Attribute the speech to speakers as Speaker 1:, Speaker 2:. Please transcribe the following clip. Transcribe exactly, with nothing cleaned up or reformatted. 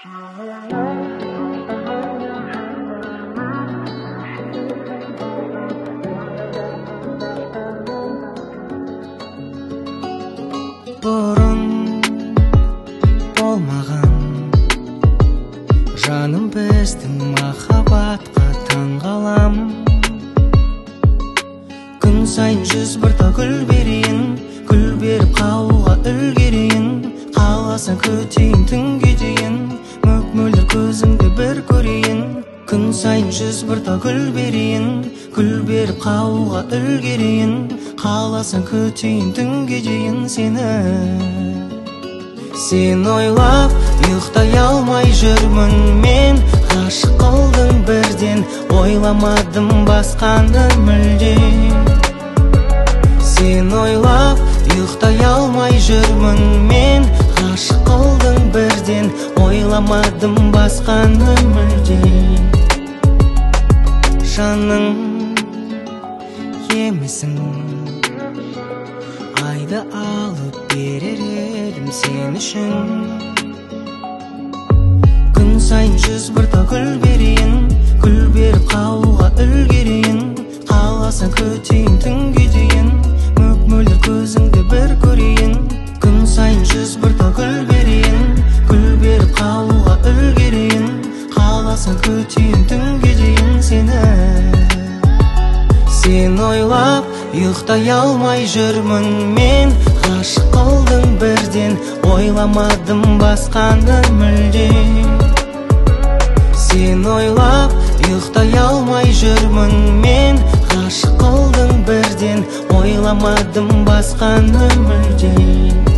Speaker 1: Бұрын болмаған жаным біздің махаббатқа таңғалам. Күн сайын жүз бір тал гүл берейін, гүл беріп қалуға үлгерейін. Қаласаң күтейін түнге дейін, мөп-мөлдір көзіңді бір көрейін. Күн сайын жүз бір тал гүл берейін, гүл беріп қалуға үлгерейін. Қаласаң күтейін түнге дейін сені. Сен ойлап ұйықтай алмай жүрмін мен, ғашық қылдың бірден, ойламадым басқаны мүлде. Сен ойлап ұйықтай алмай жүрмін мен, ғашық қылдың бірден, ойламадым басқаны мүлде. Жаның емесің, айды алып берер едім сен үшін. Күн сайын жүз бір тал гүл берейін, гүл беріп қалуға үлгерейін. Қаласаң күтейін түнге дейін, мөп-мөлдір көзіңді бір көрейін. Күн сайын жүз бір тал гүл берейін, гүл беріп қалуға үлгерейін. Қаласаң күтейін түнге дейін сені. Сен ойлап ұйықтай алмай жүрмін мен, ғашық қылдың бірден, ойламадым басқаны мүлде. Сен ойлап ұйықтай алмай жүрмін мен, ғашық қылдың бірден, ойламадым басқаны мүлде.